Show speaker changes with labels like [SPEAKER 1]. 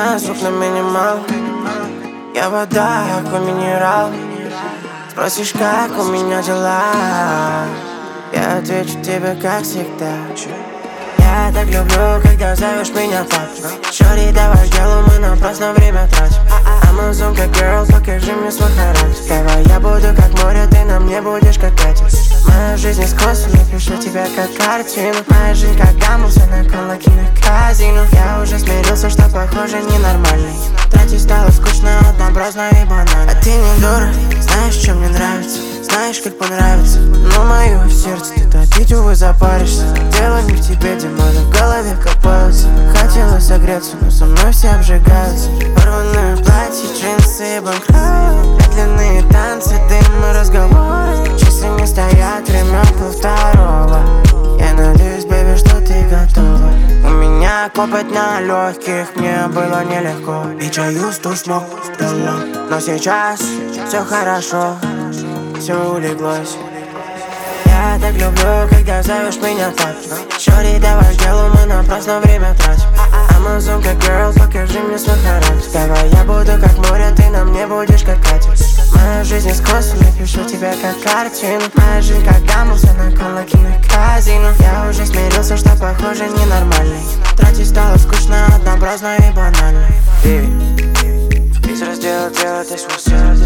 [SPEAKER 1] Ночная звук на минимал. Я вода, аква минерал. Спросишь, как у меня дела, я отвечу тебе, как всегда. Я так люблю, когда зовешь меня пап. Шори, давай делу, мы напрасно время тратим. Амазонка, girl, покажи мне свой характер. Давай я буду как море, ты на мне будешь как ветер. Моя жизнь искусство, я пишу тебя как картину. Моя жизнь как гамма, все накала киноказину. Я уже смирился, что похоже ненормальный. Тратить стало скучно, однообразно и банально. А ты не дура, знаешь, что мне нравится, знаешь, как понравится. Но мое сердце ты топить, увы, запаришься. Дело не в тебе, демоны в голове копаются. Хотела согреться, но со мной все обжигаются. Порванное платье, джинсы и банкрот. Медленные танцы, дым и разговоры. Часы не стоят, время полвторого. Я надеюсь, бэби, что ты готова. У меня копоть на легких, мне было нелегко. И чаю смог, но сейчас все хорошо, все улеглось. Я так люблю, когда зовешь меня так. Шори, давай делу, мы напрасно время тратим. Амазонка, girl, покажи мне свой характер. Давай я буду как море, ты на мне будешь как катер. Моя жизнь искусство, я пишу тебя как картину. Моя жизнь как гамма, все накала киноказину. Я уже смирился, что похоже ненормальный. Тратить стало скучно, однообразно и банально. Из раздела делать свой сердце.